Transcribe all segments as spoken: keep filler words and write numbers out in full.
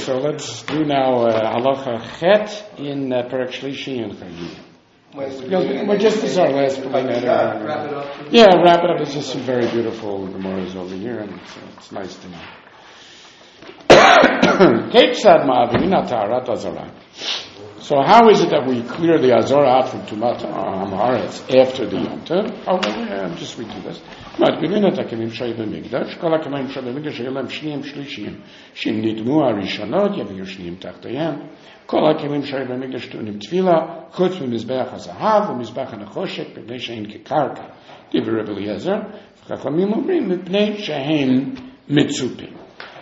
so let's do now uh, halacha chet in uh, Perek Shlishi and Chagiyah. Well, just as our last preliminary. Wrap it up. Yeah, wrap it up. It's just some very beautiful Gemaras over here, and it's, uh, it's nice to know. Ketzad ma'avin atarat azara. So how is it that we clear the azara out from tumat ha'aretz after the Yom Tov? Oh, yeah, just redo this. Matbilin et hakelim shayv b'mikdash. Kol hakelim shayv b'mikdash yelem shniyim shlishim. Shim nidmu harishonot yaviyu shniyim tachtayim. Kol hakelim shayv b'mikdash tu'nim tefila. Chutz b'mizbeach hazahav u'mizbeach ha'nechoshek b'nei she'in kekarka. Divrei Rebbe Eliezer. Chachamim omrim b'nei she'in mitzupim.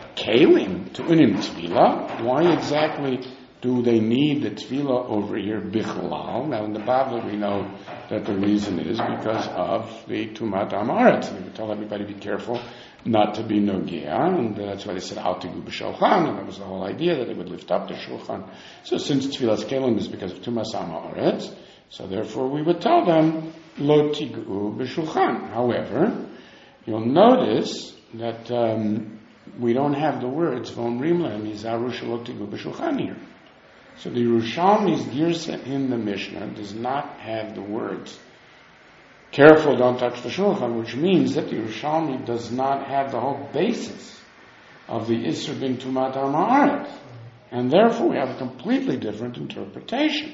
Kalim to unim tefila. Why exactly do they need the tefillah over here bichlal? Now in the Bible we know that the reason is because of the tumat ha'aretz. They would tell everybody be careful not to be nogea, and that's why they said al tigu b'shulchan, and that was the whole idea that they would lift up the shulchan. So since tefillas kalim is because of tumas ha'aretz, so therefore we would tell them lo tigu b'shulchan. However, you'll notice that um, we don't have the words v'omrim lehem hizaru shelo tigu b'shulchan here. So the Yerushalmi's Girsa in the Mishnah does not have the words careful, don't touch the Shulchan, which means that the Yerushalmi does not have the whole basis of the Isser bin Tumat HaMa'aretz. And therefore we have a completely different interpretation.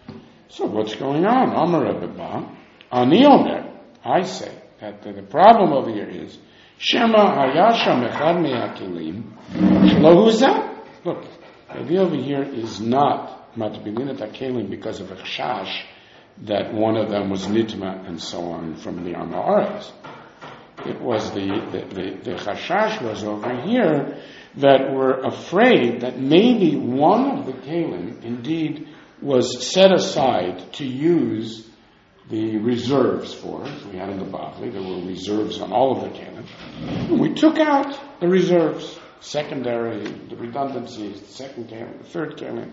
So what's going on? Amar Rebbe Ani Omer, I say that the, the problem over here is Shema Hayasham Echad Me'akilim Shelo Huza. Look, the idea over here is not matbilin et hakelim because of a chash that one of them was nitma and so on from the Amaretz. It was the the, the the chashash was over here that we're afraid that maybe one of the kelim indeed was set aside to use the reserves for. As we had in the Bavli, there were reserves on all of the kelim. And we took out the reserves. Secondary, the redundancies, the second kalim, the third kalim.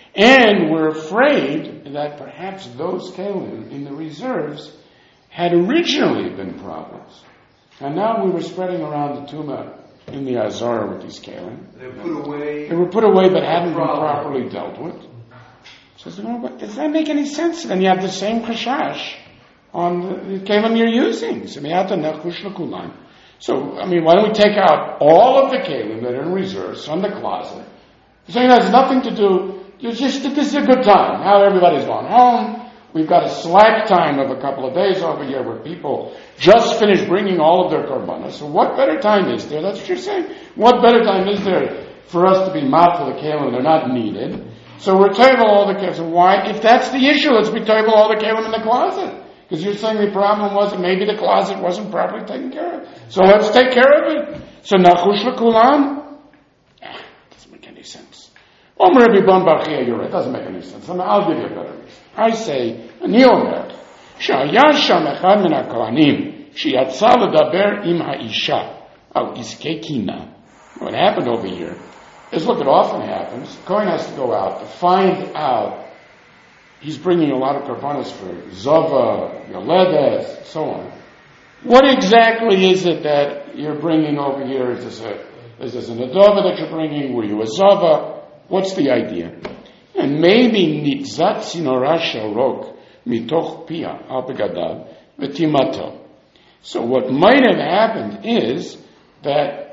And we're afraid that perhaps those kalim in the reserves had originally been problems. And now we were spreading around the tumah in the Azara with these kalim. They were put away. They were put away but hadn't been properly dealt with. So, you know, but does that make any sense? Then you have the same kashash on the, the kalim you're using. So, miyata nechush l'kulan. So, I mean, why don't we take out all of the kalim that are in reserves from the closet? You're saying that has nothing to do, you just, this is a good time. Now everybody's gone home. We've got a slack time of a couple of days over here where people just finished bringing all of their korbanos. So what better time is there? That's what you're saying. What better time is there for us to be mouth for the kalim? They're not needed. So we're table all the kalim. So why, if that's the issue, let's be table all the kalim in the closet. Because you're saying the problem was that maybe the closet wasn't properly taken care of. So let's take care of it. So nachush l'kulam? Ah, doesn't make any sense. Omer Rabbi Bon Bar Chia, you're right, doesn't make any sense. And I'll give you a better reason. I say, ani omer, sh'aya sham echad min ha'kohanim, she'yatza l'daber im ha'isha, al iskei kina. What happened over here is, look, it often happens, the Kohen has to go out to find out. He's bringing a lot of karbanos for Zava, Yoledes, so on. What exactly is it that you're bringing over here? Is this a, is this an Adova that you're bringing? Were you a Zava? What's the idea? And maybe Nitzat Sinora Sharok Mitoch Pia Al Begadav V'timato. So what might have happened is that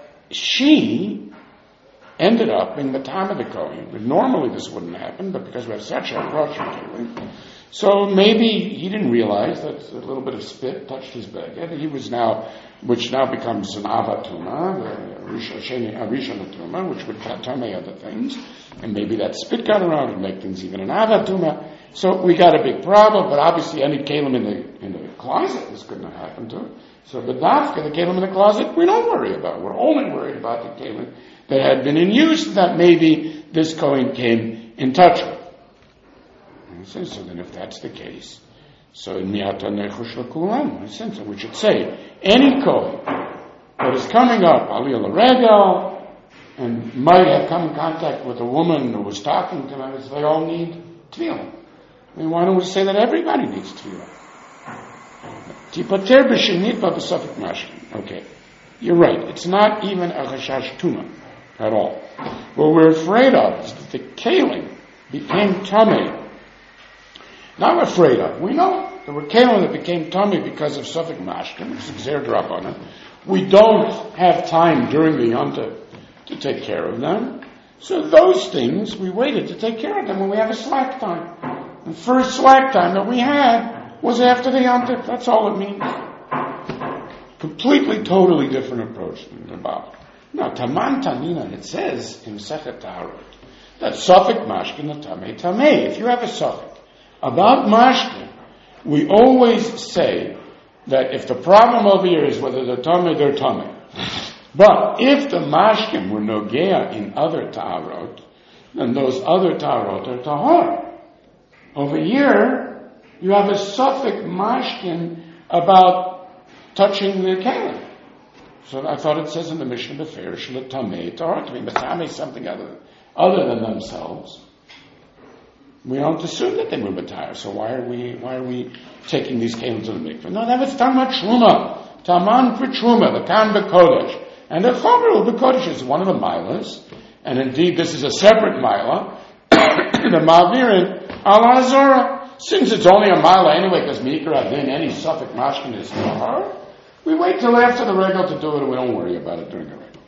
she ended up in the time of the Kohen. But normally this wouldn't happen, but because we have such a approach, so maybe he didn't realize that a little bit of spit touched his beged. He was now, which now becomes an avatuma, a rishonatuma, which would tamei other things, and maybe that spit got around and make things even an avatuma. So we got a big problem, but obviously any kalim in the in the closet, this couldn't have happened to. So the dafka, the kalim in the closet, we don't worry about. We're only worried about the kalim that had been in use that maybe this Kohen came in touch with. So, so then if that's the case, so in miyata nechush l'kulam, we should say, any Kohen that is coming up, aliyah l'regel, and might have come in contact with a woman who was talking to them, they all need tefillah. I mean, why don't we say that everybody needs tefillah? Tipater b'shenit b'safik mashkin. Okay. You're right. It's not even a chashash tuma. at all. What we're afraid of is that the kalim became tummy. Not afraid of. We know there were kalim that became tummy because of sufik mashkin, which is gzer d'rabbanan. We don't have time during the yontif to take care of them. So those things, we waited to take care of them when we have a slack time. The first slack time that we had was after the yontif. That's all it means. Completely, totally different approach than the Bab. Now, Taman Tanina, it says in Sechet Taharot that Sufik Mashkin the Tamei Tamei. If you have a Sufik about Mashkin, we always say that if the problem over here is whether they're Tamei, they're Tamei. But if the Mashkin were Nogea in other Taharot, then those other Taharot are Tahor. Over here, you have a Sufik Mashkin about touching the kalim. So I thought it says in the Mishnah Befer, Shla Tamei Tahor, to be Matame something other, other than themselves. We don't assume that they were Matayr, so why are we why are we taking these kalim to the mikveh? No, that was Taman Truma. Taman for Truma, the Kan B'Kodesh. And the Chomer B'Kodesh is one of the milas, and indeed this is a separate mila, the Ma'avirin Al Hazorah. Since it's only a mila anyway, because Mikra Adin, any Sufik Mashkin is Tahor, we wait till after the regal to do it, and we don't worry about it during the regal.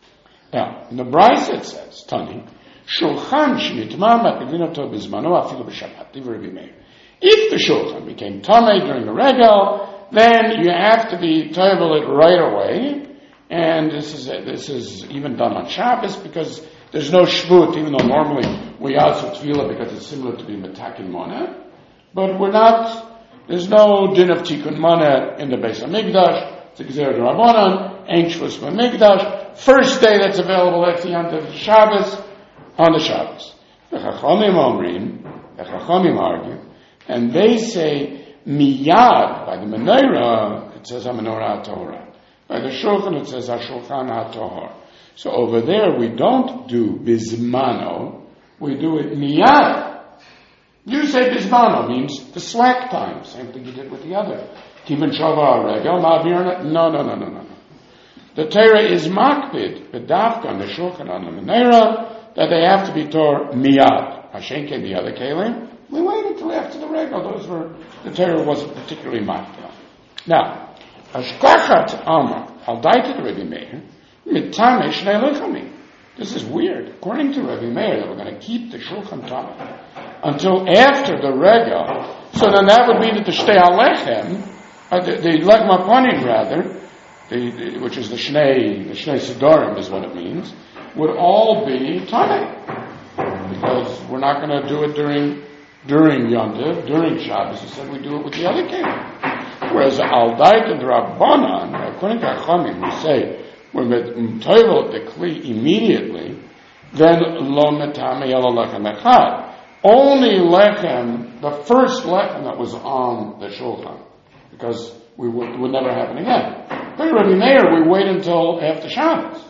Now, in the Bryce it says, Tani, Shulchan Shnitma Makadinato Bizmano Afilu B'Shabbat, Rabbi Meir. If the Shulchan became Tamei during the regal, then you have to be table it right away, and this is this is even done on Shabbos, because there's no Shvut, even though normally we ask for Tefillah because it's similar to being Metakin Moneh, but we're not. There's no din of tikkun mana in the Beis HaMikdash. It's a gzer d'Rabbanan, ain't shvus b'Mikdash. First day that's available at the yontif Shabbos, on the Shabbos. The Chachamim omrim, the Chachamim argue, and they say miyad by the menorah. It says menorah Torah. By the shulchan it says shulchan HaTohar. So over there we don't do bizmano, we do it miyad. You say Bizmano means the slack time. Same thing you did with the other. Kivan Shava Regel, Ma'avirna. No, no, no, no, no, no. The Torah is makbid, bedavka, on the shulchan, on the menorah, that they have to be tor miyad. Hashenke, the other kalim, we waited until after the Regel. Those were, the Torah wasn't particularly makbid. Now, Ashkachat Amar, al daita Rabbi Meir, mitame shnei lechamim. This is weird. According to Rabbi Meir, that we're going to keep the shulchan tamei until after the regel. So then that would mean that the shtei alechem, uh, the, the lechem aponim rather, the, the, which is the shnei, the shnei sidorim is what it means, would all be tamei, because we're not going to do it during during Yontif, during Shabbos. He said we do it with the other kalim. Whereas al dait and Rabbanan, according to Chachamim, we say when we toivel the kli immediately, then lo metame elo lechem echad. Only lechem, the first lechem that was on the shulchan, because we would, would never happen again. But Rabbi Meir, we wait until after Shabbos.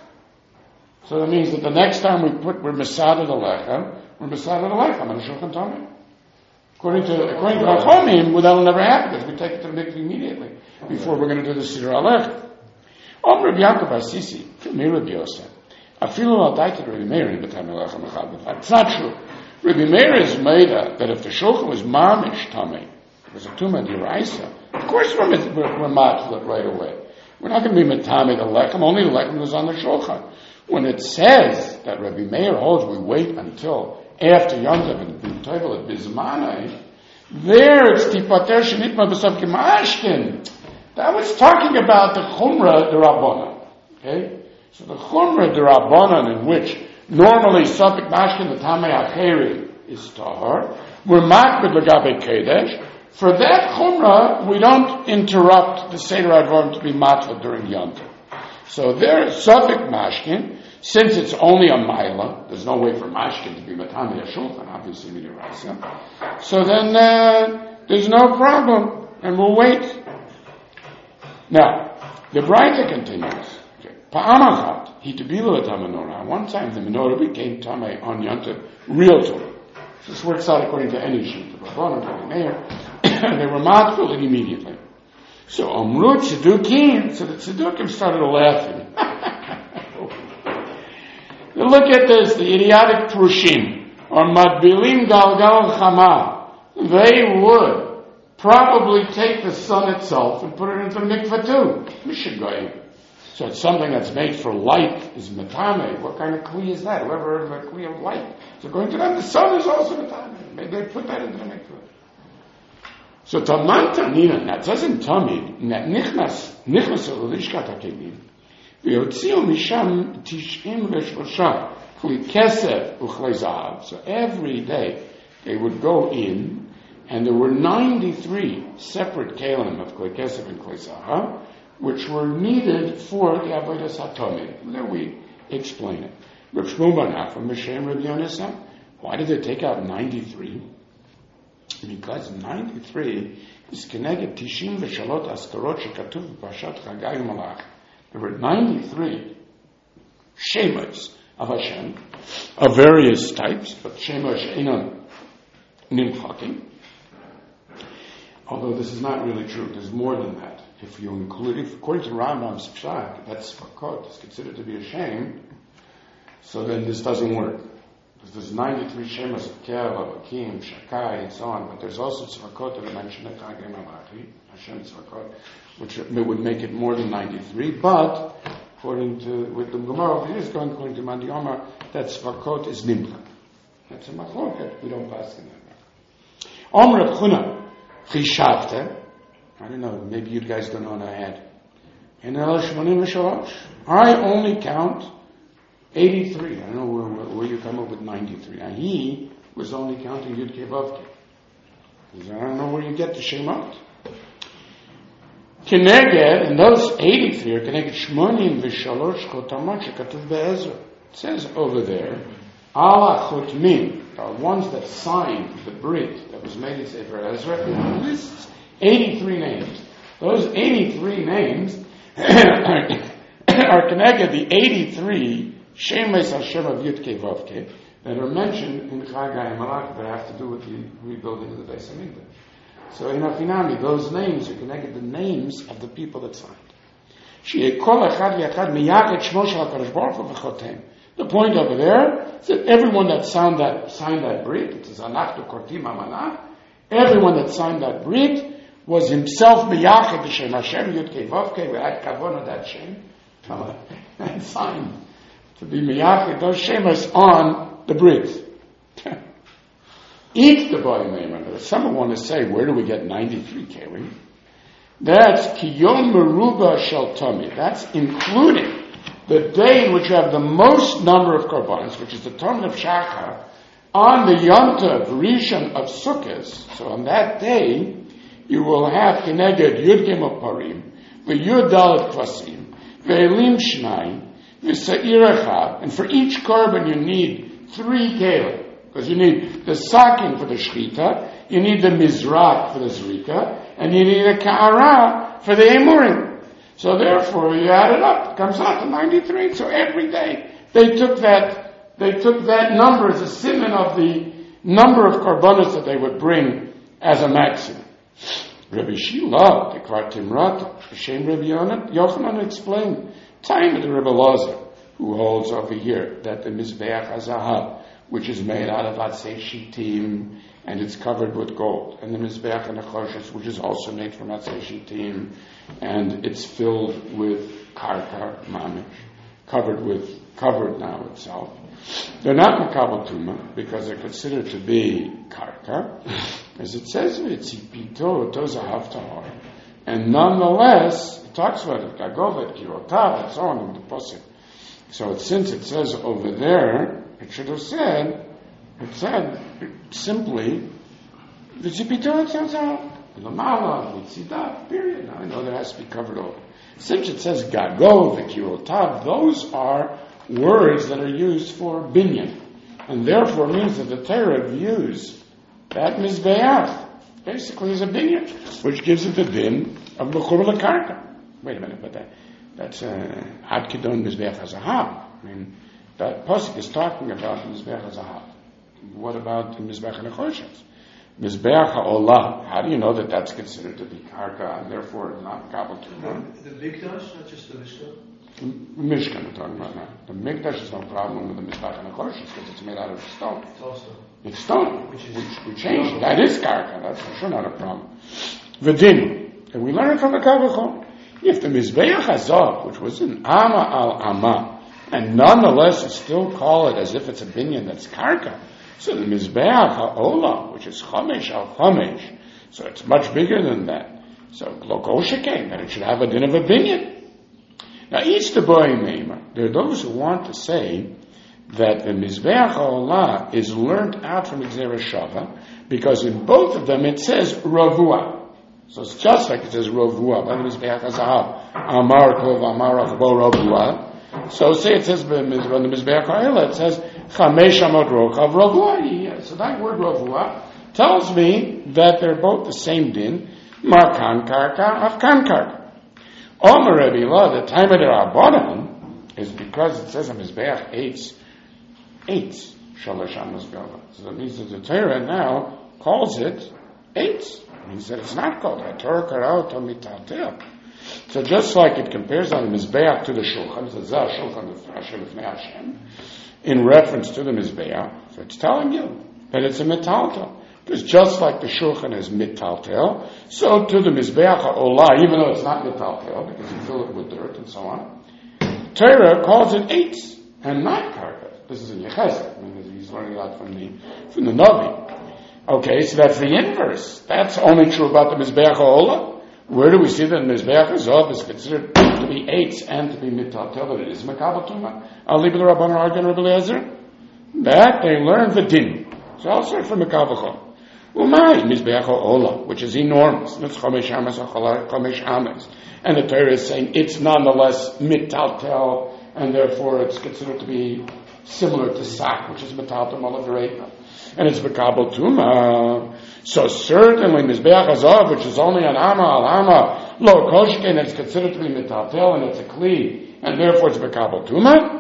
So that means that the next time we put, we're Masada the lechem, we're Masada the lechem on the shulchan tamei. According to according to Chachamim, well, that'll never happen because we take it to the mikveh immediately before we're going to do the Siddur Alechem. Om Rabbi Yaakov Asisi, Mir Rabbi Yosef, Afilu al daita Rabbi Meir in b'tam lechem echad. It's not true. Rabbi Meir is made up that if the shulchan was mamish tamei, it was a tuma d'iraisa, of course we're, we're, we're matflet right away. We're not going to be matame the lechem, only the lechem was on the shulchan. When it says that Rabbi Meir holds we wait until after Yontif and B'Tovel at Bizmanai, there it's tipater shenitma b'sav k'mashkin. That was talking about the chumrah d'Rabbanan. Okay? So the chumrah d'Rabbanan in which normally Sufik Mashkin, the Tamei Acheri, is Tahor. We're makbid l'gabe Kedesh. For that Chumrah, we don't interrupt the Seder Advarim to be matva during Yontif. So there, Sufik Mashkin, since it's only a Maila, there's no way for Mashkin to be Matami Shulchan, obviously, Midirasa. So then, uh, there's no problem, and we'll wait. Now, the Braita continues. Pa'amachat, hitabilu et ha-menorah. One time the menorah became tamei on Yontif, real Torah. This works out according to any sheet. The Rabbanan, Rabbi Meir, they were matful immediately. So Omru Tzedukim, so the Tzedukim started laughing. Look at this, the idiotic Prushim, or Madbilim Galgal Chama. They would probably take the sun itself and put it into the mikveh too. Mishigoyim. So it's something that's made for light is metame. What kind of kli is that? Whoever heard of a kli of light. So according to them, the sun is also metame. Maybe they put that into the mikveh. So Tamanta Nina, that doesn't Tamid, that Nichnas, Nichnas Lishkat HaKelim, V'yotziu Misham Tish'im V'Shlosha, Kli Kesef U'Chlei Zahav. So every day they would go in, and there were ninety-three separate kelim of Kli Kesef and Kli Zahav, which were needed for the Avodas HaTamid. Then we explain it. Rav Shmuel bar Nachman, Mishem Rabbi Yonasan, why did they take out ninety-three? Because ninety-three is Keneged Tishim V'Shalot Askarot Shekatuv B'Parashat Chagai Malach. There were ninety-three Shemos of Hashem, of various types, but Shemos She'enon Nimchakim. Although this is not really true, there's more than that. If you include, if according to Rambam's Pshat, that's Svakot, is considered to be a shame, so then this doesn't work. Because there's ninety-three Shemos of Kev, of Akim, Shakai, and so on, but there's also Svakot that are mentioned at Chagei Malachi, Hashem Svakot, which would make it more than ninety-three, but according to, with the Gemara over here is going according to Mandi Omar, that Svakot is Nimcha. That's a machloket, we don't pass in that. Omer Reb Chuna, Chishavte, I don't know, maybe you guys don't know in our head. I only count eighty-three. I don't know where, where, where you come up with ninety-three. Now he was only counting Yud Kei Vav Kei. I don't know where you get the Shemot. Keneged, and those eighty-three are Keneged Shmonim V'Shalosh Chotamot Shekatuv Be'ezra. It says over there, Ala Chotmin, the ones that signed the Brit that was made in Sefer Ezra, it lists eighty-three names. Those eighty-three names are connected, the eighty-three Shemes Hashem of Yud Kei Vav Kei that are mentioned in Chagai Malach that have to do with the rebuilding of the Beis HaMikdash. So in Afinami, those names are connected to the names of the people that signed. The point over there is that everyone that signed that signed that brit, it says Anachtu Kortim Amanah, everyone that signed that brit was himself miyached b'shem Hashem Yud Kei Vav Kei v'ad kavona that shem and signed to be miyached those shemas on the brit. Eat the body name. Someone want to say, where do we get ninety-three kelim? That's kiyom meruba shel tami. That's including the day in which you have the most number of korbanos, which is the Tamid of Shachar, on the Yom Tov Rishon of Sukkot. So on that day, you will have Keneged Yud Gimel Parim, V'Yud Dalet Kvasim, V'Elim Shnai, V'Sa'ir Echad, and for each korban you need three kelim, because you need the sakin for the shchita, you need the mizrak for the zrika, and you need a ka'ara for the emurim. So therefore, you add it up, it comes out to ninety-three. So every day they took that they took that number as a simon of the number of korbanos that they would bring as a maximum. Rabbi Shila, the Kvartimrat, Hashem Rabbi Yochanan explained, time of the Rebbe Lazar, who holds over here that the Mizbeach HaZahav, which is made out of Atzei Shittim, and it's covered with gold, and the Mizbeach HaNechoshes, which is also made from Atzei Shittim, and it's filled with karka mamish, covered with covered now itself. They're not makabel tuma because they're considered to be karka, as it says it's ipito tozahav tahor, and nonetheless it talks about it gagovet kirotav and so on in the pasuk. So it, since it says over there, it should have said it said simply v'zipito tozahav. Lamala, Mitzida, period. Now I know that has to be covered over. Since it says Gago, Vikirotav, those are words that are used for binyan. And therefore means that the Torah views that Mizbeach basically is a binyan, which gives it the din of Bechur L'Karka. Wait a minute, but that, that's uh, Ad Kidon Mizbeach HaZahav. I mean, that pasuk is talking about Mizbeach HaZahav. What about the Mizbeach HaNechoshes? Mizbeach HaOlah, how do you know that that's considered to be karka and therefore not kabel tumah? The Mikdash, not just the Mishkan? The Mishkan we're talking about now. The Mikdash is no problem with the Mizbeach and the Chodesh because it's made out of stone. It's also. It's stone. Which is, we, we changed it. That is karka. That's for sure not a problem. V'din. And we learn it from the Kavachon. If the Mizbeach Hazav, which was an Ama al Ama, and nonetheless you still call it as if it's a binyan that's karka, so the Mizbeach HaOlam, which is Chomesh al Chomesh, so it's much bigger than that. So Glokoshaken, that it should have a din of a binyan. Now, each the boy Meimah, there are those who want to say that the Mizbeach HaOlah is learned out from Gzera Shava, because in both of them it says Ravua. So it's just like it says Ravua, by the Mizbeach HaZahav, Amar Kov Amar Achbo Ravua. So say it says on the Mizbeach HaOlah, it says Chamesh Amot Rochav Ravua. So that word Ravua tells me that they're both the same din, Markan Karka, Afkan Karka. Omer Rebbe Law, the time of the Rabbanan, is because it says on Mizbeach eight, eight Shalosh Amos Gava. So that means that the Torah now calls it eight. And he said it's not called that. Torah Karao Tomitatel. So just like it compares on the Mizbeach to the Shulchan, it says Zah Shulchan Lefnei Hashem, in reference to the Mizbeach, so it's telling you that it's a Metaltel. Because just like the Shulchan is mitaltel, so to the Mizbeach HaOlah, even though it's not mitaltel, because you fill it with dirt and so on, Torah calls it eitz, and not karka. This is in Yechezkel. I mean, he's learning that from the, from the Navi. Okay, so that's the inverse. That's only true about the Mizbeach HaOlah. Where do we see that the Mizbeach HaZav is considered to be eitz and to be mitaltel, but it is Mekabel Tumah? Ali b'le Rabbanan Argan Rabbi Eliezer? That they learn the din. So I'll start from Mekabel. Umay Mizbeach HaOlah, which is enormous. It's Chomesh Ames or Chomesh Ames. And the Torah is saying it's nonetheless mitaltel, and therefore it's considered to be similar to sak, which is mitaltel malagreta. And it's Mekabel Tumah. So certainly Mizbeach HaZav, which is only an Ama al Ama, lo koshken, it's considered to be mitaltel, and it's a kli, and therefore it's Mekabel Tumah.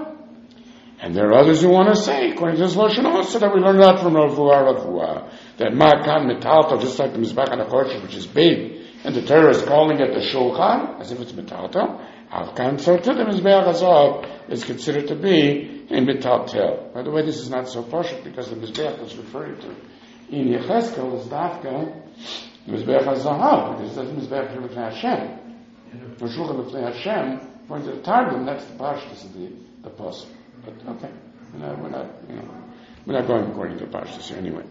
And there are others who want to say, according to this Lashon also, that we learned that from Ravua Ravua, that Ma'kan Metalto, just like the Mizbeach and the Chodesh, which is big, and the Torah is calling it the Shulchan, as if it's Metalto, Avkan, so too the Mizbeach HaZav is considered to be in Metaltel. By the way, this is not so partial, because the Mizbeach is referred to in Yechezkel is Dafka, the Mizbeach HaZahav, because it says Mizbeach Lefnei Hashem. The Shulchan Lefnei Hashem, according to the Targum, that's the Pashtus of the, the Pasuk. But okay, we're not, we're not, you know, we're not going according to the Pashtus here anyway.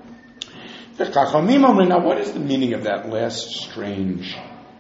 The Chachamim Omrim, now what is the meaning of that last strange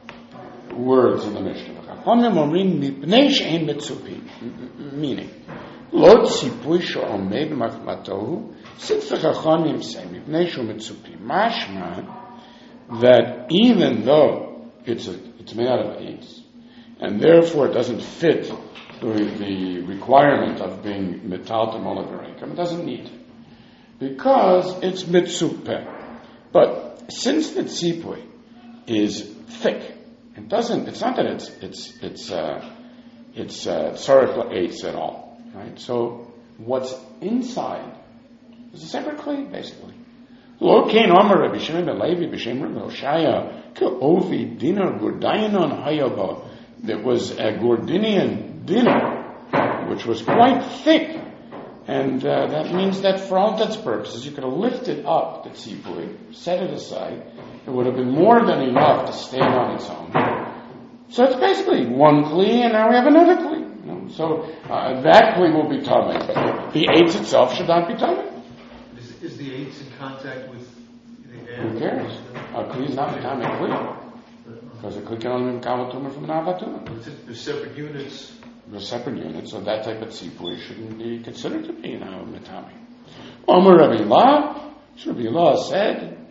words in the Mishnah? The Chachamim Omrim, Mipnei she'en mitzupin, meaning, Lo tzipui she'omed machmatohu, since the Chachamim say, Mipnei she'u mitzupin, mashma, that even though it's a, it's made out of eights, and therefore it doesn't fit the, the requirement of being metal to molagarekim, it doesn't need it. Because it's mitzupeh. But since the tzipui is thick, it doesn't, it's not that it's, it's, it's, uh, it's, uh, sorry eights at all, right? So what's inside is a separate kli, basically. Lo kein Omer Rabbi Shimon ben Levi b'shem Rabbi Hoshaya ke'ovi dinar gurdayanon hayaba. There was a Gordinian dinner, which was quite thick. And uh, that means that for all intents and purposes, you could have lifted up the tzipui, set it aside. It would have been more than enough to stand on its own. So it's basically one kli, and now we have another kli. You know? So uh, that kli will be tummy, but the eitz itself should not be tummy. Is, is the eitz in contact with the air? Who cares? A kli is not a tummy kli. Because a kli can only be kavod tumah from an avatumah. There's separate units. There's separate units, so that type of tzipui shouldn't be considered to be, you know, metami. Omer Rabbi Lah, Rabbi Lah said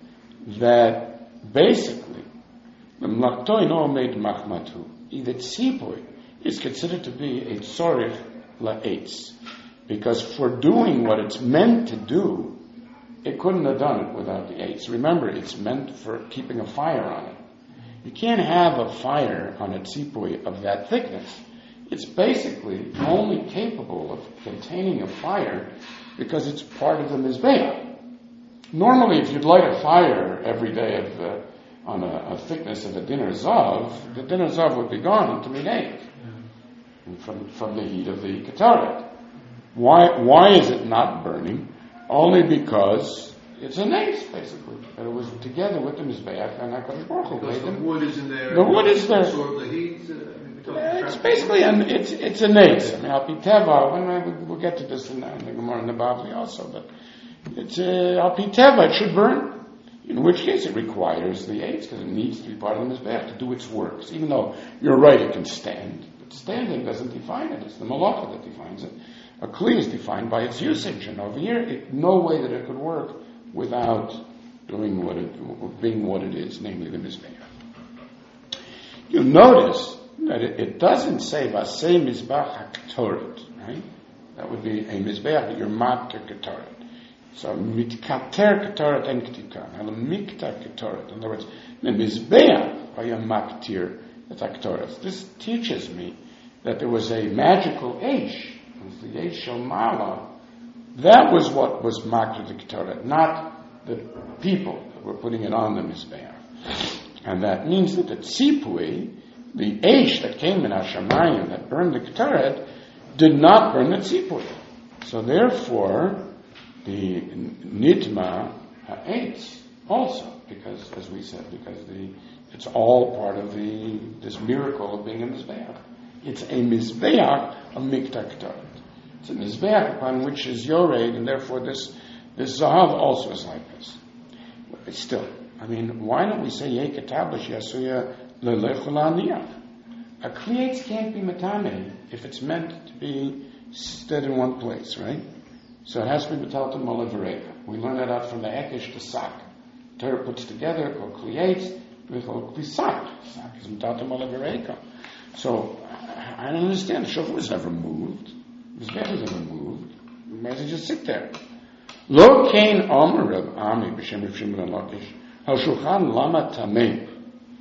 that basically the mlaktoi no made machmatu. The tzipui is considered to be a tzorich la'etz, because for doing what it's meant to do, it couldn't have done it without the eitz. Remember, it's meant for keeping a fire on it. You can't have a fire on a tzipui of that thickness. It's basically only capable of containing a fire because it's part of the mizbeach. Normally, if you'd light a fire every day of, uh, on a, a thickness of a dinner zav, the dinner zav would be gone into midday. from, from the heat of the ketoret. Why, why is it not burning? Only because it's an ace, basically. That it was together with the Mizbeach and HaKadosh Baruch Hu. Because the wood is in there. The wood is there. Absorb the heat. Uh, I mean, we're talking It's basically an, it's, it's an ace. I mean, Al Pi Teva, when I, we'll get to this in, in the Gemara and the Bavli also, but it's, uh, Al Pi Teva, it should burn. In which case it requires the ace, because it needs to be part of the Mizbeach to do its works. Even though you're right, it can stand. But standing doesn't define it. It's the Malacha that defines it. A kli is defined by its usage, and over here, it, no way that it could work without doing what it, being what it is, namely the Mizbeach. You'll notice that it, it doesn't say Vasei Mizbach HaKetoret, right? That would be a Mizbeach that you're mater Ketoret. So mitkater Ketoret and Ketika. Now the miktar Ketoret. In other words, the Mizbeach by a maktir Ketoret. This teaches me that there was a magical Eish. It was the Eish Shalmala. That was what was maktir the Ketoret, not the people that were putting it on the Mizbeach. And that means that the tzipui, the Eish that came in Hashemayim that burned the Ketoret, did not burn the tzipui. So therefore, the nitma ha'etz also, because, as we said, because the it's all part of the this miracle of being a mizbeach. It's a mizbeach of miktar ketoret. It's a mizbeach upon which is yored, and therefore this this zahav also is like this. But still, I mean, why don't we say yeh ketablish yasuya lelechul aniyach? A kliyetz can't be matame if it's meant to be stood in one place, right? So it has to be metalton molavareka. We learn that out from the Ekesh to Sak. Torah puts together called kliyetz with called klisak. Sak is metalton molavareka. So I don't understand. The shofar was never moved. His bed was never moved. You might as well just sit there. Lo kain omer Reb Ami b'shem Reb Shimon Lakish hashulchan lama tamei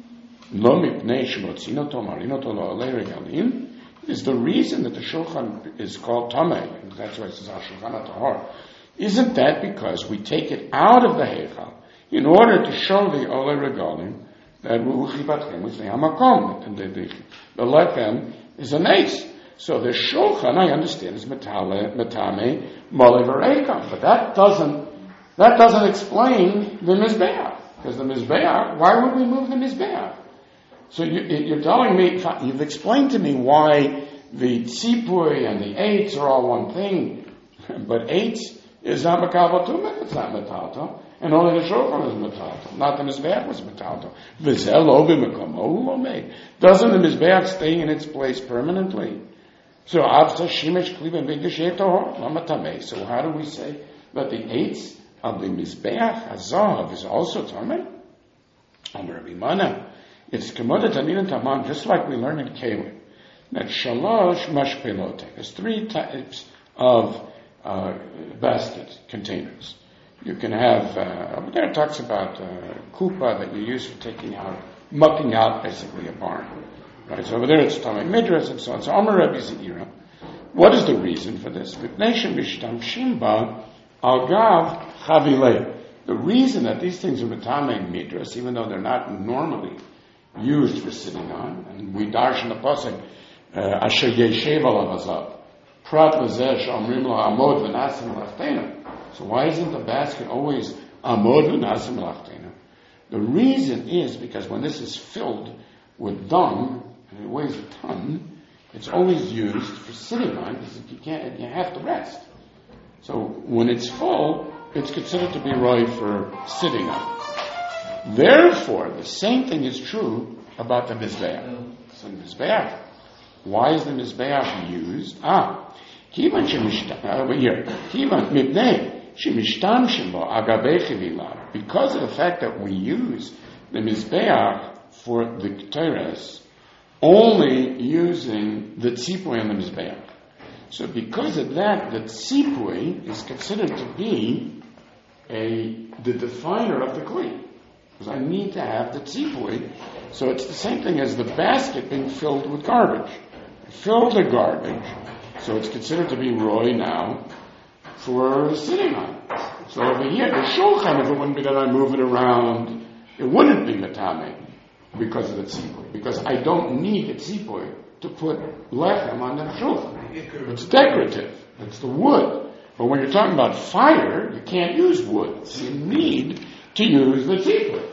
lo mipnei shemotzino to marino to lo alei regalim. Is the reason that the shulchan is called tamei, and that's why it says hashulchan atahor. Isn't that because we take it out of the heichal in order to show the olei regalim that ruchi batchem with the hamakom, and the the, the lechem is an ace. So the shulchan, I understand, is metame mole v'reikam, but that doesn't that doesn't explain the mizbeach, because the mizbeach, why would we move the mizbeach? So you, you're telling me, you've explained to me why the tzipui and the eitz are all one thing, but eitz is not makavatum, it's not metalto, and only the shofar is metalto, not the mizbeach was metalto. V'zel lo b'mekomo lo made. Doesn't the mizbeach stay in its place permanently? So avta shimesh kliva v'geshet tohor lamatamei. So how do we say that the eitz of the mizbeach hazav is also tamei? Amar Rabbi Mana. It's kemoda tanin and tamam, just like we learn in Kelim. That shalosh mashpelot. There's three types of uh, basket containers. You can have, uh, there it talks about uh, kupa that you use for taking out, mucking out basically a barn. Right, so over there it's Tamei Midras and so on. So Amar Rabbi Zeira. What is the reason for this? The reason that these things are Tamei Midras, even though they're not normally used for sitting on, and we darshan in the pasuk asher yeshev alav hazav prat lezeh she'omrim lo amod v'nasim lachtena. So why isn't the basket always amod v'nasim lachtena? The reason is because when this is filled with dung and it weighs a ton, it's always used for sitting on because you can't, you have to rest. So when it's full, it's considered to be right for sitting on. Therefore, the same thing is true about the Mizbeach. So the Mizbeach, why is the Mizbeach used? Ah, Kivan Shemishtam, over here, Kivan Mibnei Shemishtam Shembo Agabe Chivila. Because of the fact that we use the Mizbeach for the Ketores, only using the Tzipui on the Mizbeach. So because of that, the Tzipui is considered to be a the definer of the Kli. Because I need to have the tzipui. So it's the same thing as the basket being filled with garbage. I fill the garbage, so it's considered to be roy now for sitting on. So over here, the shulchan, if it wouldn't be that I move it around, it wouldn't be metame because of the tzipui. Because I don't need the tzipui to put lechem on the shulchan. It's decorative. It's the wood. But when you're talking about fire, you can't use wood. So you need to use the tzipui.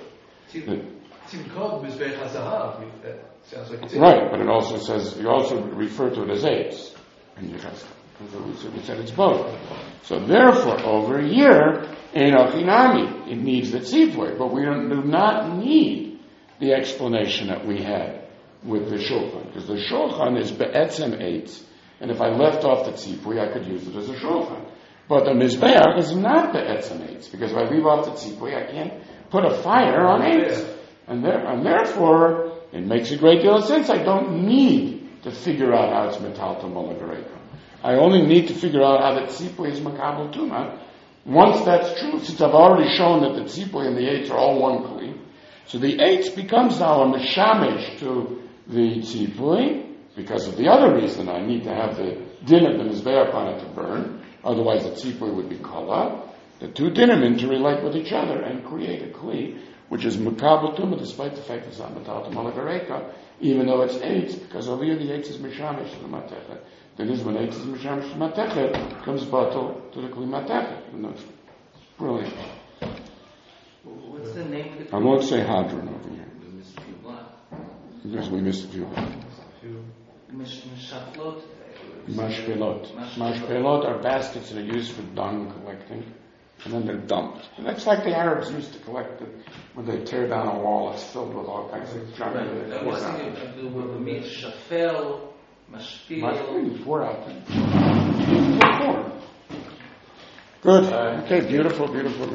Sounds like it's right, but it also says, you also refer to it as eights. And you just, we said it's both. So therefore, over here, Einochinami, it needs the tzipui, but we don't, do not need the explanation that we had with the shulchan, because the shulchan is be'etzem eights, and if I left off the tzipui, I could use it as a shulchan. But the mizbeach is not be'etzem eights, because if I leave off the tzipui, I can't put a fire on eights. And, there, and therefore, it makes a great deal of sense. I don't need to figure out how it's metalta malagareka. I only need to figure out how the tzipui is makabel tuma. Once that's true, since I've already shown that the tzipui and the eights are all one kli, so the eights becomes now a meshamish to the tzipui, because of the other reason I need to have the din of the mizbeach on it to burn, otherwise the tzipui would be kala. The two dinim interrelate with each other and create a kli, which is makabel tuma, despite the fact it's not metalta malagareka, even though it's eights, because over here the eights is meshamish to the matechet. That is, when eights is meshamish to the matechet, comes batel to the kli matechet. No, it's brilliant. What's the name of the I won't say hadron over here. Because we missed a few. Mashaflot. Mashpelot. Mashpelot are baskets that are used for dung collecting, and then they're dumped. And that's like the Arabs used to collect it when they tear down a wall. It's filled with all kinds of junk. Right. I was thinking of the word meat, shafel, mashpil. Mashpil, four out there. Four. Good. Okay, beautiful, beautiful.